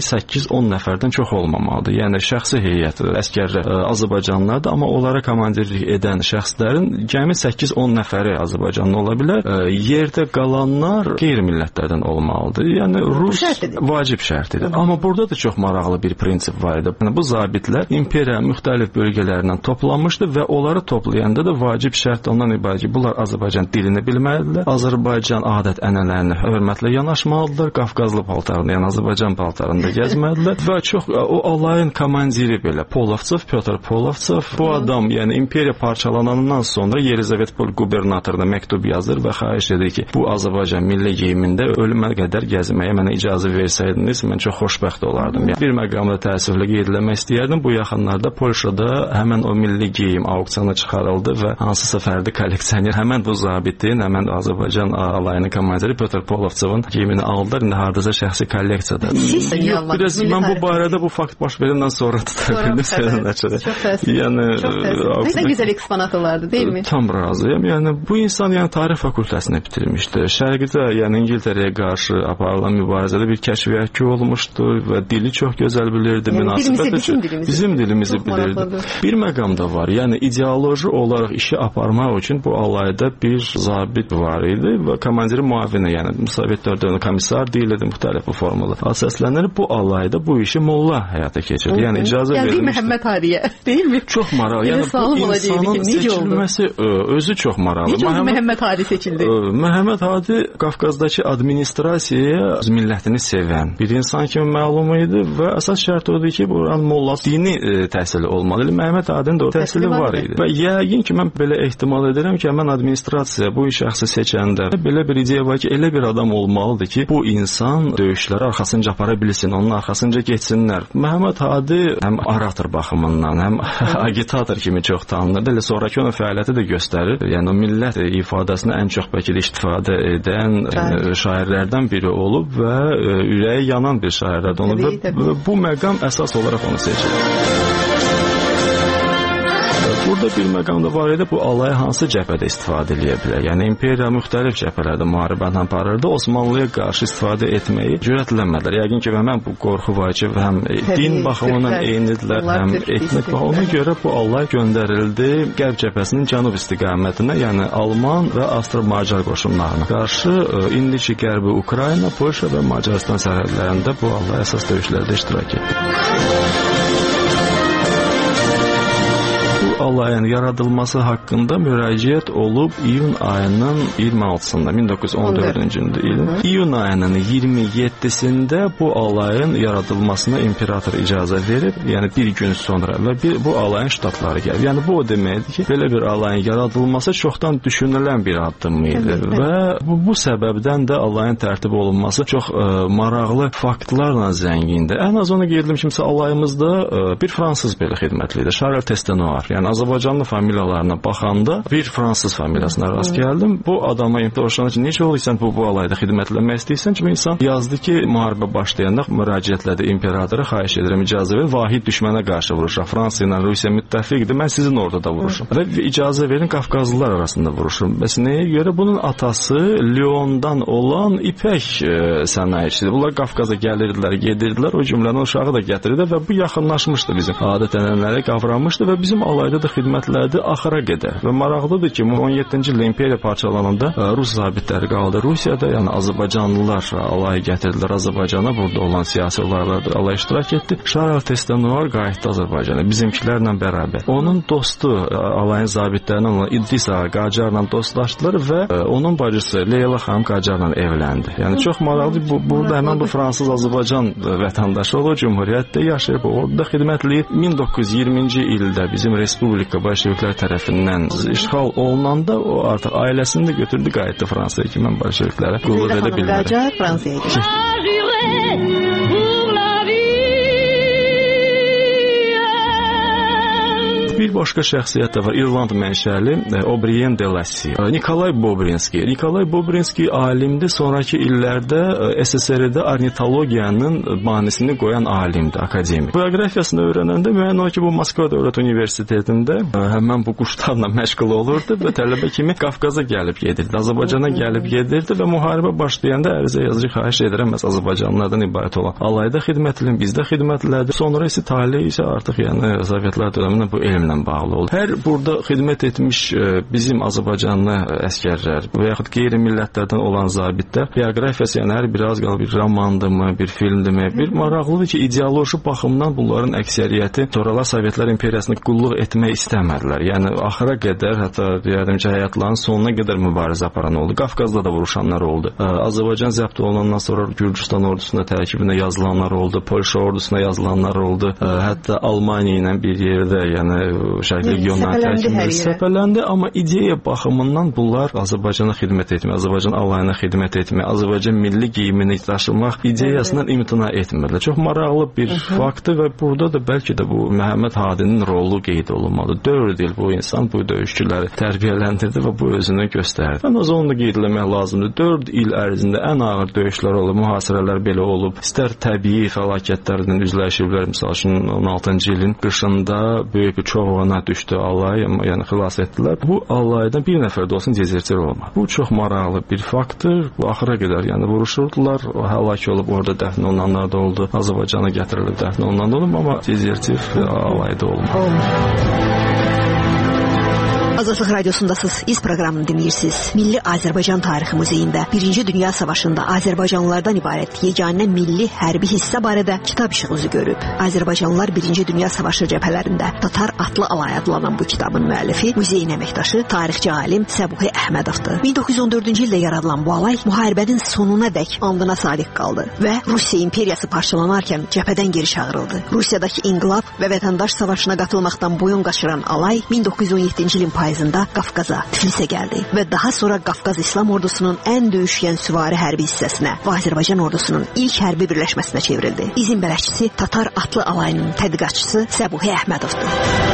on nəfərdən çox olmamalıdır. Yəni şəxsi heyət, əsgərlər Azərbaycanlılardır, amma onlara komandirlik edən şəxslərin cəmi səkkiz on nəfəri Azərbaycanlı ola bilər. Yerdə qalanlar qeyri-millətlərdən olmalıdır. Yəni rus vacib şərtidir. Amma burada da çox maraqlı bir prinsip var idi. Yəni bu zabitlər imperiya müxtəlif bölgələrindən toplanmışdı və onları toplayanda da vacib şərt ondan ibarət ki, bunlar Azərbaycan dilini bilməlidirlər, Azərbaycan adət-ənənələrini hörmətlə yanaşmalıdırlar, Qafqazlı paltarında, yəni Azərbaycan paltarında gəzməlidirlər və çox o alayın komandiri belə Polovtsov, Pyotr Polovtsov, bu adam yəni imperiya parçalanandan sonra Yelizavetpol qubernatoruna məktub yazır və xahiş edir ki, bu Azərbaycan milli geyimində ölümə qədər gəzməyə mənə icazə versəydiniz, mən çox xoşbəxt olardım. Yəni, bir məqamda təəssüflə qeyd etmək istəyərdim. Bu yaxınlarda Polşada həmən o milli geyim auksionuna çıxarıldı və hansısa fərdi kolleksioner həmən bu zabitin, həmən Azərbaycan alayının komandiri Pyotr Polovtsovun geyimini aldılar. İndi hardasa şəxsi kolleksiyadadır. Siz Yox, biraz mən bu barədə bu fakt baş verəndən sonra tutabildim sənin açığı. Çox təəssüf. Yəni nə gözəl eksponat olardı, deyil mi? Tam razıyam. Yəni bu insan yəni tarix fakültəsini bitirmişdi. Şərqdə, yəni İngiltərəyə qarşı aparılan mübarizədə bir kəşfiyyatçı olmuşdu və dili çox gözəl bilirdi, yəni, münasibət bizim dilimizi, bizim dilimizi bilirdi. Bir məqam da var. Yəni ideoloji olaraq işi aparmaq üçün bu alayda bir zabit var idi və komandiri müavini, yəni Sovetlər dövründə komissar deyildi, müxtəlif bu formada səslənir. Bu alayda bu işi molla həyata keçirdi. Yəni icazə verilmişdi. Yəni Məhəmməd Hadiyə, deyil mi? Çox maraqlı. Yəni bu insanın seçilməsi özü çox maraqlı. Necə Məhəmməd Hadi seçildi? Məhəmməd Hadi Qafqazdakı administrasiyaya millətini sevən bir insan kimi məlum idi və əsas şərt odur ki, buranın mollası dini e, təhsili olmalı. Məhəmməd Hadinin də o təhsili var idi. Və yəqin ki, mən belə ehtimal edirəm ki, mən administrasiya bu şəxsi seçəndə belə bir ideya var ki, elə bir adam olmalıdır ki, bu insan döyüşləri arxasınca apara bilsin, onun arxasınca geçsinlər. Məhəmməd Hadi həm orator baxımından, həm agitator kimi çox tanınır. Elə sonrakı onun fəaliyyəti də göstərir. Yəni o millət ifadəsini ən çox bəlkə də istifadə edən yəni, şairlərdən biri olub və e, ürəyi yanan bir şairlərdən olub və, və bu məqam əsas olaraq onu seçir. Burada bir məqam da var idi, bu alay hansı cəbhədə istifadə edə bilər? Yəni imperiya müxtəlif cəbhələrdə müharibəni aparırdı, Osmanlıya qarşı istifadə etməyi cürətlənmədilər. Yəqin ki, mən bu qorxu var ki, həm din baxımından eynidirlər, həm etnik baxımından. Ona görə bu alay göndərildi Qərb cəbhəsinin cənub istiqamətinə, yəni Alman və Avstro-Macar qoşunlarına qarşı. İndiki Qərbi Ukrayna, Polşa və Macaristan sərhədlərində bu alay əsas döyüşlərdə iştirak etdi. Alayın yaradılması haqqında müraciət olub iyun ayının iyirmi altısında min doqquz yüz on dördüncü ilin iyun ayının iyirmi yeddisində bu alayın yaradılmasına imperator icazə verib, yəni bir gün sonra və bir, bu alayın ştatları gəlib. Yəni bu o deməkdir ki, belə bir alayın yaradılması çoxdan düşünülən bir addım idi və bu, bu səbəbdən də alayın tərtib olunması çox ə, maraqlı faktlarla zəngindir. Ən az onu qeyd edim kimsə alayımızda ə, bir fransız belə xidmətlidir, Charles Testenoir. Yəni Azərbaycanlı familiyalarına baxanda bir fransız familiyasına rast gəldim. Bu adama imtahanlaşanda ki, necə olursan bu, bu alayda xidmətləmək istəyirsən ki, insan yazdı ki, müharibə başlayanda müraciətlədi imperatora, xahiş edirəm icazə ver, vahid düşmənə qarşı vuruşaq. Fransa ilə Rusiya müttəfiqdir, mən sizin orada vuruşum. Və icazə verin, Qafqazlılar arasında vuruşum. Bəs nəyə görə? Bunun atası Lyondan olan ipək e, sənayecidir. Bunlar Qafqaza gəlirdilər, gedirdilər, o cümlədən uşağı da gətirirdi və bu yaxınlaşmışdı bizim adət-ənənələrə, qavramışdı və bizim alayda da xidmətlərdi axıra qədər. Və maraqlıdır ki, on yeddinci ildə imperiya parçalananda Rus zabitləri qaldı Rusiyada, yəni Azərbaycanlılar alayı gətirdilər Azərbaycana, burada olan siyasi olaylarda alay iştirak etdi. Charles Testenoir qayıtdı Azərbaycana, bizimkilərlə bərabər. Onun dostu, alayın zabitlərindən olan İdris Ağa Qacarla dostlaşdılar və onun bacısı Leyla xanım Qacarla evləndi. Yəni çox maraqlıdır, bu, burada həmən bu Fransız Azərbaycan vətəndaşı olur, cümhuriyyətdə yaşayıb, orada xidmətləyib. min doqquz yüz iyirminci ildə bizim Respublika Bolşeviklər tərəfindən işğal olunanda o artıq ailəsini də götürdü, qayıtdı Fransaya ki, mən Bolşeviklərə qulluq edə bilmirəm. Qacar Fransaya getdi. Bir başqa şəxsiyyət də var. İrland mənşəli O'Brien de Lacy. Nikolay Bobrinski. Nikolay Bobrinski alimdir. Sonrakı illərdə S S R-də ornitologiyanın banisini qoyan alimdir, akademik. Bioqrafiyasını öyrənəndə müəyyən olur ki, bu Moskva Dövlət Universitetində həmən bu quşlarla məşğul olurdu və tələbə kimi Qafqaza gəlib gedirdi, Azərbaycana gəlib gedirdi və müharibə başlayanda ərizə yazıcı xahiş edirəm, məhz Azərbaycanlılardan ibarət olan alayda xidmət edin, bizdə xidmət elədi. Sonra isə tale isə artıq yəni Sovetlər dövründə bu elmlə bağlı oldu. Hər burada xidmət etmiş bizim Azərbaycanlı əskərlər və yaxud qeyri-millətlərdən olan zabitlər bioqrafiyası yəni hər biraz qalıb bir romandırmı, bir filmdirmi, bir maraqlıdır ki, ideoloji baxımdan bunların əksəriyyəti sonralar Sovetlər imperiyasını qulluq etmək istəmədilər. Yəni axıra qədər, hətta deyərdim ki, həyatlarının sonuna qədər mübarizə aparan oldu. Qafqazda da vuruşanlar oldu. Azərbaycan zəbt olunandan sonra Gürcüstan ordusuna tərkibində yazılanlar oldu, Polşa ordusuna yazılanlar oldu. Hətta Almaniya ilə bir yerdə, yəni şəhər legionlar tərkibində səpələndi, amma ideya baxımından bunlar Azərbaycana xidmət etmək, Azərbaycan alayına xidmət etmək, Azərbaycan milli geyimini daşımaq ideyasından imtina etmirlər. Çox maraqlı bir faktdır və burada da bəlkə də bu Məhəmməd Hadinin rolu qeyd olunmalıdır. dörd il bu insan bu döyüşçüləri tərbiyələndirdi və bu özünü göstərdi. Mən onu da qeyd etmək lazımdır. dörd il ərzində ən ağır döyüşlər olub, mühasirələr belə olub. İstər təbii fəlakətlərdən üzləşiblər. Məsəl üçün on altıncı ilin qışında böyük bir çoğuna düşdü alay, yəni xilas etdilər. Bu alaydan bir nəfər də olsun dezertir olmadı. Bu çox maraqlı bir faktdır. Bu axıra qədər yəni vuruşurdular, həlak olub orada dəfn olunanlar da oldu. Azərbaycana gətirilib dəfn olunanlar da olub, amma dezertir alayda olmadı. Azadlıq Radiosundasınız. İz proqramını dinləyirsiniz. Milli Azərbaycan Tarixi Muzeyində Birinci Dünya Savaşında Azərbaycanlılardan ibarət yeganə milli hərbi hissə barədə kitab işığı üzü görüb. Azərbaycanlılar Birinci Dünya Savaşı cəbhələrində Tatar atlı alay adlanan bu kitabın müəllifi, muzeyin əməkdaşı, tarixçi alim Səbuhi Əhmədovdur. min doqquz yüz on dördüncü ildə yaradılan bu alay müharibənin sonuna dək andına sadiq qaldı və Rusiya imperiyası parçalanarkən cəbhədən geri çağırıldı. Rusiyadakı inqilab və vətəndaş savaşına qatılmaqdan boyun qaçıran alay min doqquz yüz on yeddinci ilin payızında Qafqaza, Tiflisə gəldi və daha sonra Qafqaz İslam ordusunun ən döyüşkən süvari hərbi hissəsinə və Azərbaycan ordusunun ilk hərbi birləşməsinə çevrildi. İzin bələdçisi Tatar atlı alayının tədqiqatçısı Səbuhi Əhmədovdur.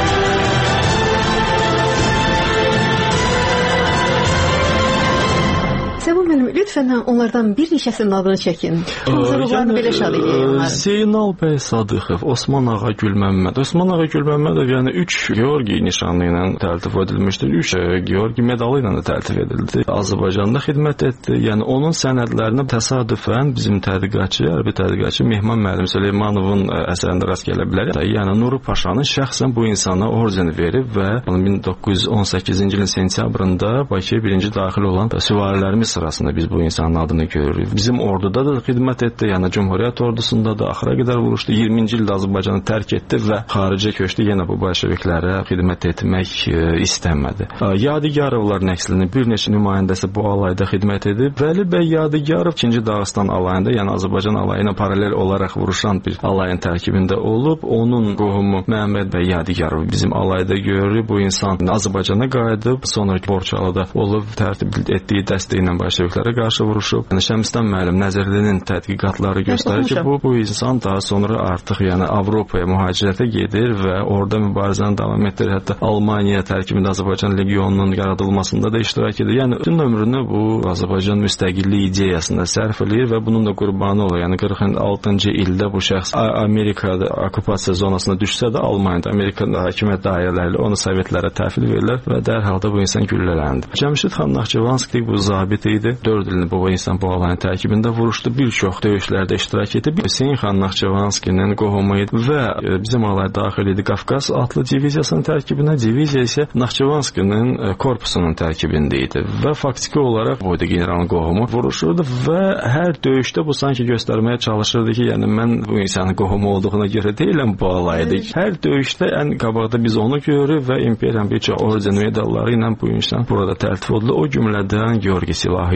Səbuhi müəllim, lütfən onlardan bir neçəsinin adını çəkin. Konservlarını belə şad edəyim. Zeynal bəy Sadıxov, Osman ağa Gülməmməd. Osman ağa Gülməmmədov yəni üç Georgi nişanı ilə təltif edilmişdir. üç Georgi medalı ilə də təltif edildi. Azərbaycanda xidmət etdi. Yəni onun sənədlərinə təsadüfən bizim tədqiqatçı, hərbi tədqiqatçı Mehman müəllim Süleymanovun əsərində rast gələ bilər. Yəni Nuru Paşanın şəxsən bu insana orden verib və min doqquz yüz on səkkizinci ilin sentyabrında Bakıya birinci daxil olan süvarilərimiz sırasında biz bu insanın adını görürük. Bizim orduda da xidmət etdi, yəni Cumhuriyyət ordusunda da axıra qədər vuruşdu. iyirminci ildə Azərbaycanı tərk etdi və xaricə köçdü. Yenə bu bolşeviklərə xidmət etmək istəmədi. Yadigarovlar nəslinin bir neçə nümayəndəsi bu alayda xidmət edib. Vəli bəy Yadigarov ikinci Dağıstan alayında, yəni Azərbaycan alayı ilə paralel olaraq vuruşan bir alayın tərkibində olub. Onun qohumu Məhəmməd bəy Yadigarov bizim alayda görürük. Bu insan Azərbaycana qayıdıb, sonra Borçalıda olub tərtib etdiyi dəstə ilə bolşeviklərə qarşı vuruşub. Yəni Şəmsdən müəllim Nəzərlinin tədqiqatları göstərir ki, bu bu insan daha sonra artıq yəni Avropaya mühacirətə gedir və orada mübarizəni davam etdirir. Hətta Almaniya tərkibində Azərbaycan legionunun yaradılmasında da iştirak edir. Yəni bütün ömrünü bu Azərbaycan müstəqilliyi ideyasında sərf edir və bunun da qurbanı olur. Yəni qırx altıncı ildə bu şəxs Amerikada okupasiya zonasına düşsə də Almaniyada Amerikan hakimiyyət dairələri onu Sovetlərə təhvil verirlər və dərhal da bu insan güllələndi. Cəmşid xan Naxçıvanski bu zabit idi. dörd ilini bu insan bu alayın tərkibində vuruşdu. Bir çox döyüşlərdə iştirak etdi. Hüseyn xan Naxçıvanskinin qohumu idi və bizim alay daxil idi Qafqaz atlı diviziyasının tərkibinə. Diviziya isə Naxçıvanskinin korpusunun tərkibində idi və faktiki olaraq bu idi generalın qohumu vuruşurdu və hər döyüşdə bu sanki göstərməyə çalışırdı ki, yəni mən bu insanın qohumu olduğuna görə deyiləm bu alaydı. Hər döyüşdə ən qabaqda biz onu görürük və imperiyanın bir çox orden medalları ilə bu insan burada təltif oldu. O cümlədən Georgi silahı ilə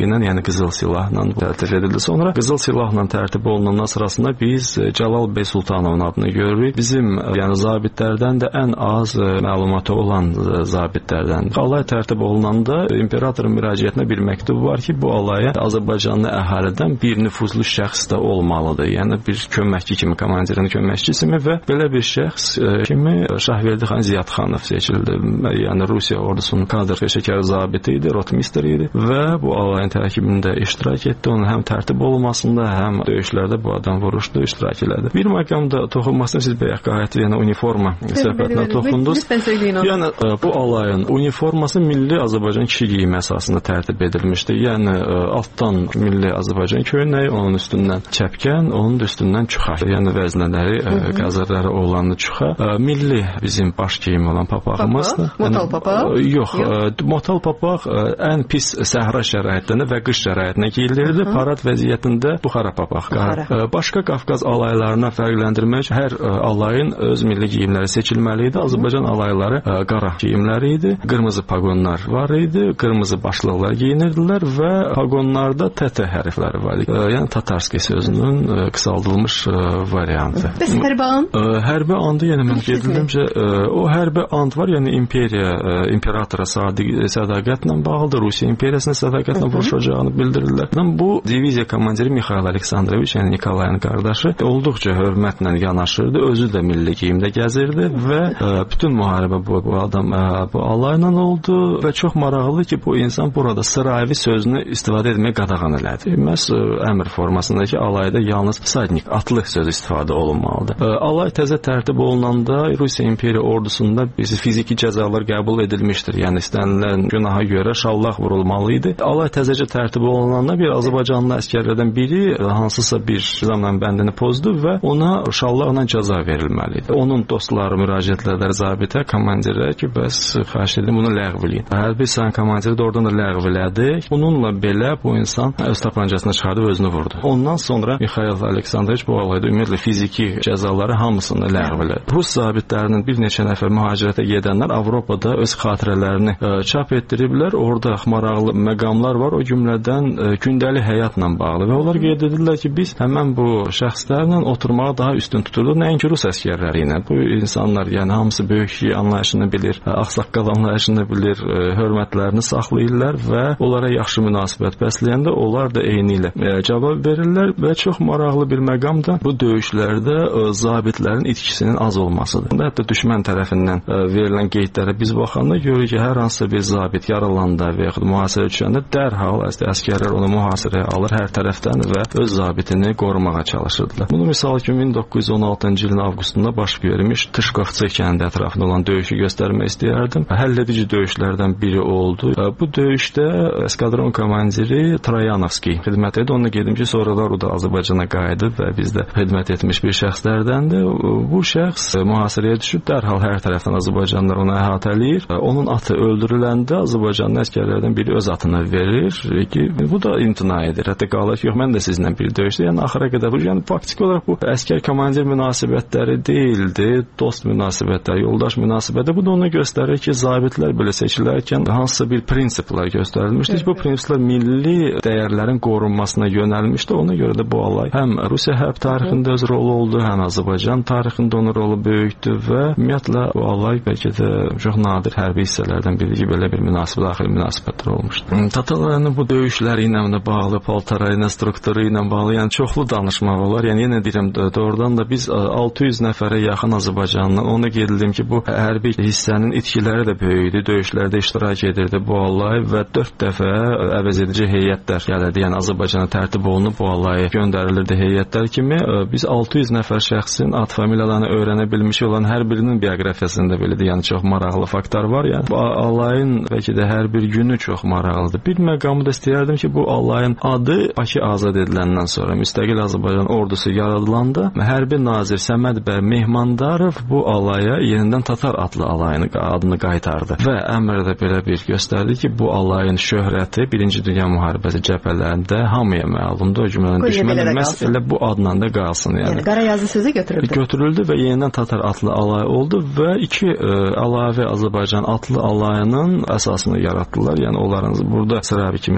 ilə, yəni qızıl silahla tərtib edildi. Sonra qızıl silahla tərtib olunandan sırasında biz Cəlal bəy Sultanovun adını görürük. Bizim yəni zabitlərdən də ən az məlumatı olan zabitlərdən. Alay tərtib olunanda imperatorun müraciətinə bir məktub var ki, bu alaya Azərbaycanlı əhalidən bir nüfuzlu şəxs də olmalıdır. Yəni bir köməkçi kimi, komandirin köməkçisi kimi və belə bir şəxs kimi Şahverdixan Ziyadxanov seçildi. Yəni Rusiya ordusunun kadr peşəkar zabiti idi, rotmister idi və bu alayın tərkibində iştirak etdi. Onun həm tərtib olunmasında, həm döyüşlərdə bu adam vuruşdu, iştirak elədi. Bir məqamda toxunmasını siz bayaq qayıtdı, yəni uniforma söhbətinə toxundunuz. Yəni bu alayın uniforması milli Azərbaycan kişi geyimi əsasında tərtib edilmişdi. Yəni altdan milli Azərbaycan köynəyi, onun üstündən çəpkən, onun üstündən çuxa. Yəni vəznələri, qəzərləri olanı çuxa. Milli bizim baş geyimi olan papağımızdır. Motal papaq? Yox, motal papaq ən pis səhra şəraitlərində və qış şəraitində geyilirdi. Parad vəziyyətində buxara papaq. Başqa Qafqaz alaylarına fərqləndirmək üçün hər alayın öz milli geyimləri seçilməli idi. Azərbaycan alayları qara geyimləri idi. Qırmızı paqonlar var idi. Qırmızı başlıqlar geyinirdilər və paqonlarda T T hərfləri var idi. Yəni Tatarski sözünün qısaldılmış variantı. Bəs hərbi and? Hərbi andı, yəni mən gedildimcə, o hərbi and var, yəni imperiya, imperatora sədaqətlə bağlıdır, Rusiya imperiyasına sədaqətlə vuruşacağını bildirirlər. Bu diviziya komandiri Mikhail Aleksandroviç, yəni Nikolayın qardaşı, olduqca hörmətlə yanaşırdı, özü də milli geyimdə gəzirdi və bütün müharibə bu, bu adam bu alayla oldu və çox maraqlıdır ki, bu insan burada sıravi sözünü istifadə etməyə qadağan elədi. Məhz əmr formasındakı alayda yalnız sadnik, atlı sözü istifadə olunmalıdır. Alay təzə tərtib olunanda Rusiya imperiya ordusunda bizi fiziki cəzalar qəbul edilmişdir. Yəni istənilən günaha görə şallaq vurulmalı idi. Alay təzəcə tərtib olunanda bir Azərbaycanlı əsgərlərdən biri hansısa bir zaman bəndini pozdu və ona şallaqla cəza verilməli idi. Onun dostları müraciət etdilər zabitə, komandirə ki, bəs xahiş edirəm bunu ləğv eləyin. Hərbi hissanın komandiri də oradan da ləğv elədi. Bununla belə bu insan öz tapancasını çıxardı və özünü vurdu. Ondan sonra Mikhail Aleksandroviç bu alayda ümumiyyətlə fiziki cəzaları hamısını ləğv elədi. Rus zabitlərinin bir neçə nəfər mühacirətə gedənlər Avropada öz xatirələrini ə, çap etdiriblər. Orada maraqlı məqamlar var. O cümlədən ə, gündəlik həyatla bağlı və onlar qeyd edirlər ki, biz həmən bu şəxslərlə oturmağı daha üstün tuturduq. Nəinki Rus əsgərləri ilə. Bu insanlar, yəni hamısı böyük anlayışını bilir, ağsaqqal anlayışını bilir, ə, hörmətlərini saxlayırlar və onlara yaxşı münasibət bəsləyəndə onlar da eyni ilə ə, cavab verirlər və çox maraqlı bir məqam da bu döyüşlərdə ə, zabitlərin itkisinin az olmasıdır. Hətta düşmən tərəfindən ə, verilən qeydlərə biz baxanda görürük ki, hər hansısa bir zabit yaralanda və yaxud mühasirə düşəndə dərhal əsgərlər onu mühasirəyə alır hər tərəfdən və öz zabitini qorumağa çalışırdılar. Bunu misal kimi min doqquz yüz on altıncı ilin avqustunda baş vermiş Tışkovtsa kəndi ətrafında olan döyüşü göstərmək istəyərdim. Həlledici döyüşlərdən biri oldu. Bu döyüşdə eskadron komandiri Troyanovski xidmət edir. Onunla gedim ki, sonralar o da Azərbaycana qayıdıb və bizdə xidmət etmiş bir şəxslərdəndir. Bu şəxs mühasirəyə düşüb dərhal hər tərəfdən Azərbaycanlılar onu əhatələyir. Onun atı öldürüləndə Azərbaycanlı əsgərlərdən biri öz atını verir ki, bu da imtina edir. Hətta qalır ki, yox, mən də sizinlə bir döyüşdə. Yəni axıra qədər bu, yəni faktiki olaraq bu əskər komandir münasibətləri deyildi, dost münasibətləri, yoldaş münasibətləri. Bu da onu göstərir ki, zabitlər belə seçilərkən hansısa bir prinsiplər göstərilmişdir. Bu prinsiplər milli dəyərlərin qorunmasına yönəlmişdi. Ona görə də bu alay həm Rusiya hərb tarixində öz rolu oldu, həm Azərbaycan tarixində onun rolu böyükdür və ümumiyyətlə bu alay bəlkə də çox nadir hərbi hissələrdən biri ki, belə bir münasibət, daxili münasibətlər olmuşdur. Tatarların bu döyüşləri ilə bağlı, paltarı ilə, strukturu ilə bağlı, yəni çoxlu danışmaq olar. Yəni yenə deyirəm, doğrudan da biz altı yüz nəfərə yaxın Azərbaycanlı, onu qeyd edim ki, bu hərbi hissənin itkiləri də böyükdü, döyüşlərdə iştirak edirdi bu alay və dörd dəfə əvəz edici heyətlər gəlirdi. Yəni Azərbaycana tərtib olunub bu alayı göndərilirdi heyətlər kimi. Biz altı yüz nəfər şəxsin ad familiyalarını öyrənə bilmiş olan hər birinin bioqrafiyasında belədir. Yəni çox maraqlı faktlar var. Yəni bu alayın bəlkə də hər bir günü çox maraqlıdır. Bir məqamı da istəyərdim ki, bu alayın adı Bakı azad ediləndən sonra müstəqil Azərbaycan ordusu yaradılanda hərbi nazir Səməd bəy Mehmandarov bu alaya yenidən Tatar adlı alayın adını qaytardı və əmrdə belə bir göstərdi ki, bu alayın şöhrəti Birinci Dünya müharibəsi cəbhələrində hamıya məlumdur. O cümlədən düşmənin məhz elə bu adla da qalsın. Yəni, yəni qara yazı sözü götürüldü. Götürüldü və yenidən Tatar adlı alay oldu və iki ə, əlavə Azərbaycan adlı alayının əsasını yaratdılar. Yəni onların burada sıravi kimi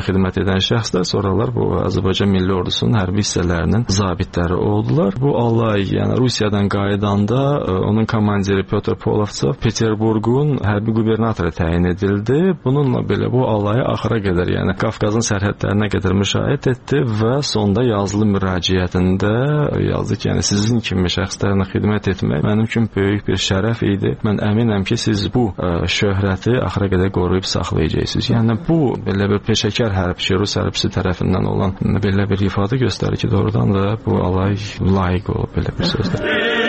kimi xidmət edən şəxslər sonralar bu Azərbaycan Milli Ordusunun hərbi hissələrinin zabitləri oldular. Bu alay, yəni Rusiyadan qayıdanda onun komandiri Pyotr Polovtsov Peterburqun hərbi qubernatoru təyin edildi. Bununla belə bu alayı axıra qədər, yəni Qafqazın sərhədlərinə qədər müşahidə etdi və sonda yazılı müraciətində yazdı ki, yəni sizin kimi şəxslərlə xidmət etmək mənim üçün böyük bir şərəf idi. Mən əminəm ki, siz bu ə, şöhrəti axıra qədər qoruyub saxlayacaqsınız. Yəni bu belə bir peşəkar hərbçi, Rus hərbçisi tərəfindən olan belə bir ifadə göstərir ki, doğrudan da bu alay layiq olub belə bir sözdə.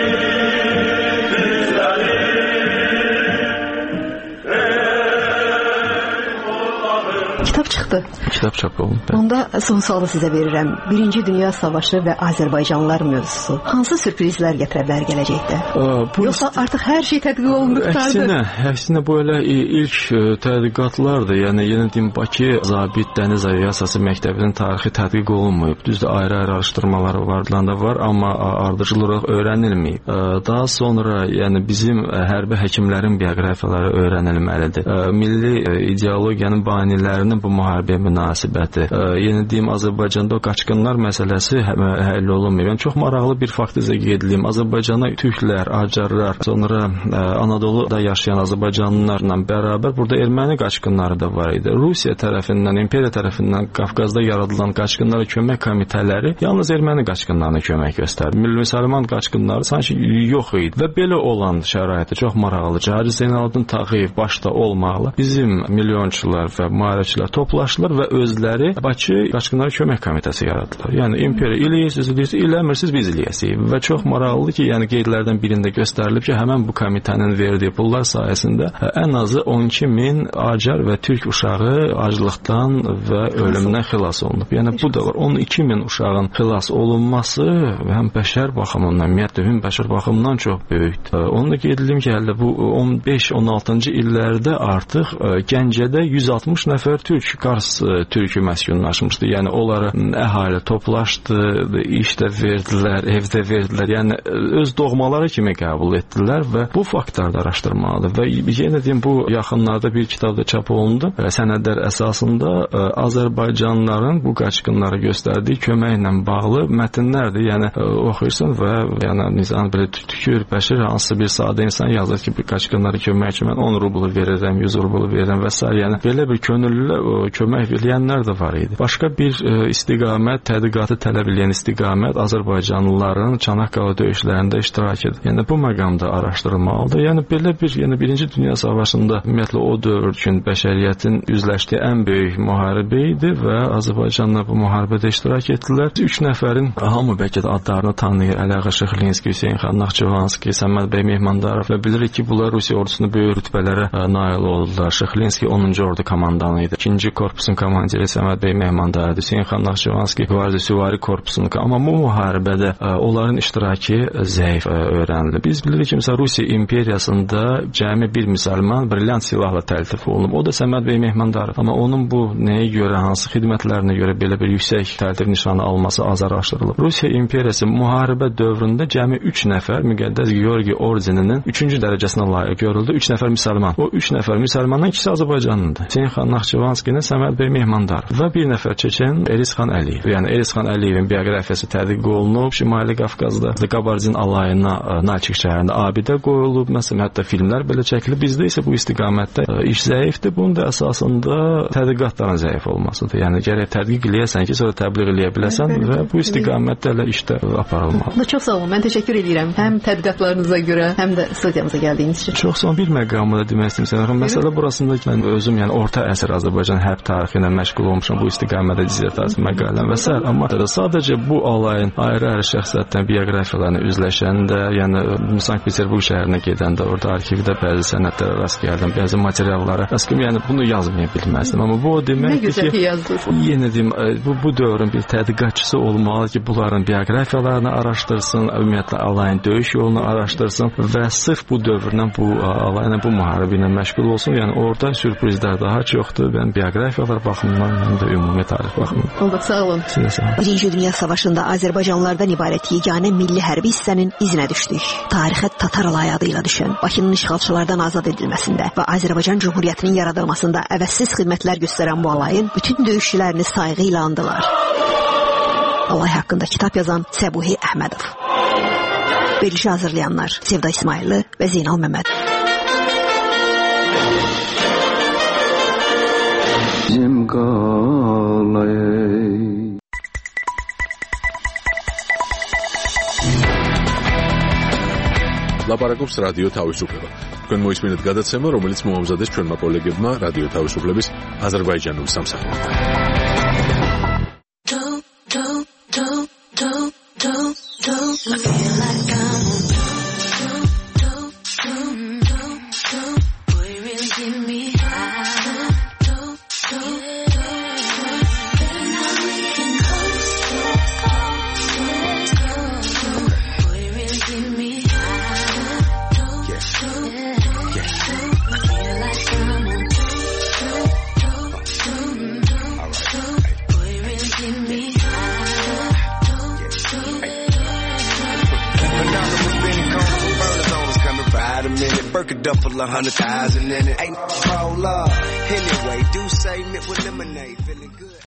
Kitab çıxdı. Kitab çap olundu. Onda son sualı sizə verirəm. Birinci Dünya Savaşı və Azərbaycanlılar mövzusu hansı sürprizlər gətirə bilər gələcəkdə? Bu yoxsa artıq hər şey tədqiq olunduqlardır? Əksinə, əksinə bu elə ilk tədqiqatlardır. Yəni yenə deyim, Bakı Zabit Dəniz Aviasiyası Məktəbinin tarixi tədqiq olunmayıb. Düzdür, ayrı-ayrı araşdırmalar vardılar var, amma ardıcıl olaraq öyrənilməyib. Daha sonra yəni bizim hərbi həkimlərin bioqrafiyaları öyrənilməlidir. Milli ideologiyanın banilərinin bu müharibəyə münasibəti. Yenə deyim, Azərbaycanda o qaçqınlar məsələsi həll olunmuyor. Yəni çox maraqlı bir fakt izə qeyd edeyim. Azərbaycana türklər, acarlar, sonra Anadoluda yaşayan azərbaycanlılarla bərabər burada erməni qaçqınları da var idi. Rusiya tərəfindən, imperiya tərəfindən Qafqazda yaradılan qaçqınlara kömək komitələri yalnız erməni qaçqınlarına kömək göstərdi. Milli müsəlman qaçqınları sanki yox idi və belə olan şəraitdə çox maraqlıdır. Hacı Zeynalabdin Tağıyev başda olmaqla bizim milyonçular və müharibəçilər toplaşdılar və özləri Bakı qaçqınlara kömək komitəsi yaratdılar. Yəni imperiya eləyirsiniz, eləyirsiniz, eləmirsiniz, biz eləyəsiyik. Və çox maraqlıdır ki, yəni qeydlərdən birində göstərilib ki, həmin bu komitənin verdiyi pullar sayəsində ən azı on iki min acar və türk uşağı aclıqdan və ölümdən xilas olunub. Yəni bu da var. on iki min uşağın xilas olunması həm bəşər baxımından, ümumiyyətlə hüm bəşər baxımından çox böyükdür. Onu da qeyd edeyim ki, hələ bu on beş on altıncı illərdə artıq Gəncədə yüz altmış nəfər türk, Qars türkü məskunlaşmışdı. Yəni onları əhali toplaşdı, iş də verdilər, evdə verdilər. Yəni öz doğmaları kimi qəbul etdilər və bu faktlarda araşdırmalıdır. Və yenə deyim, bu yaxınlarda bir kitabda çap olundu. Sənədlər əsasında Azərbaycanlıların bu qaçqınlara göstərdiyi köməklə bağlı mətnlərdir. Yəni oxuyursun və yəni insan belə tükür, bəşir hansı bir sadə insan yazır ki, bu qaçqınlara kömək üçün mən on rublu verirəm, yüz rublu verirəm və s. Yəni belə bir könüllü kömək verənlər də var idi. Başqa bir istiqamət, tədqiqatı tələb edən istiqamət Azərbaycanlıların Çanaqqala döyüşlərində iştirak edir. Yəni bu məqamda araşdırılmalıdır. Yəni belə bir, yəni Birinci Dünya Savaşında ümumiyyətlə o dövr üçün bəşəriyyətin üzləşdiyi ən böyük müharibə idi və Azərbaycanlılar bu müharibədə iştirak etdilər. Üç nəfərin hamı bəlkə də adlarını tanıyır. Əliağa Şıxlinski, Hüseyn xan Naxçıvanski, Səməd bəy Mehmandarov və bilirik ki, bunlar Rusiya ordusunda böyük rütbələrə nail oldular. Şıxlinski onuncu ordu komandanı idi. İkinci korpusun komandiri Səməd bəy Mehmandarov, Hüseyn xan Naxçıvanski Qvardiya Süvari korpusunun. Amma bu müharibədə onların iştirakı zəif öyrənildi. Biz bilirik ki, məsələn, Rusiya imperiyasında cəmi bir müsəlman brilliant silahla təltif olunub. O da Səməd bəy Mehmandarov. Amma onun bu nəyə görə, hansı xidmətlərinə görə belə bir yüksək təltif nişanı alması az araşdırılıb. Rusiya imperiyası müharibə dövründə cəmi üç nəfər müqəddəs Georgi ordeninin üçüncü dərəcəsinə layiq görüldü. üç nəfər müsəlman. O üç nəfər müsəlmandan ikisi Azərbaycanlıdır. Hüseyn xan Naxçıvanskinin Səməd bəy Mehmandarov və bir nəfər çeçen Erisxan Əliyev. Yəni Erisxan Əliyevin bioqrafiyası tədqiq olunub. Şimali Qafqazda Qabardin alayına Nalçik şəhərində abidə qoyulub. Məsələn, hətta filmlər belə çəkilib. Bizdə isə bu istiqamətdə iş zəifdir. Bunun da əsasında tədqiqatların zəif olmasıdır. Yəni gərək tədqiq eləyəsən ki, sonra təbliğ eləyə biləsən və bu istiqamətdə elə işdə aparılmalıdır. Çox sağ olun. Mən təşəkkür edirəm. Həm tədqiqatlarınıza görə, həm də studiyamıza gəldiyiniz üçün. Çox sağ olun. Bir məqamı da demək istəyirəm. Məsələ burasında ki, mən özüm yəni orta əsr Azərbaycan hərb tarixi ilə məşğul olmuşam. Bu istiqamətdə dissertasiya məqaləm və s. Amma sadəcə bu alayın ayrı-ayrı şəxsiyyətlərin bioqrafiyalarını üzləşəndə, yəni Sankt-Peterburq şəhərinə gedəndə orada arxivdə bəzi sənədlərə rast gəldim, bəzi materiallara rast gəldim. Yəni bunu yazmaya bilməzdim. Amma bu o deməkdir ki, yenə deyim, bu bu dövrün bir tədqiqatçısı olmalı ki, bunların bioqrafiyalarını araşdırsın, ümumiyyətlə alayın döyüş yolunu araşdırsın və sırf bu dövrdən bu alayla, bu müharibə ilə məşğul olsun. Yəni orada sürprizlər daha çoxdur. Ben bioqrafiya coğrafiyalar baxımından, həm də ümumi tarix baxımından. Oldu, sağ olun. Birinci Dünya Savaşında Azərbaycanlılardan ibarət yeganə milli hərbi hissənin izinə düşdük. Tarixə Tatar alayı adıyla düşən, Bakının işğalçılardan azad edilməsində və Azərbaycan Cümhuriyyətinin yaradılmasında əvəzsiz xidmətlər göstərən bu alayın bütün döyüşçülərini sayğı ilə andılar. Alay haqqında kitab yazan Səbuhi Əhmədov. Verilişi hazırlayanlar Sevda İsmailli və Zeynal Məmməd. ლაპარაკობს რადიო თავისუფლება. თქვენ მოისმინეთ გადაცემა, რომელიც მოამზადეს ჩვენმა კოლეგებმა რადიო თავისუფლების აზერბაიჯანულ სამსახურთან. I feel like I'm boy, really give me high. Better now we can coast. Boy, really give me high. I feel like I'm boy, really give me a minute, Burke a duffel, a hundred thousand in it. Ain't no roll up. Anyway, do say mint with lemonade, feeling good.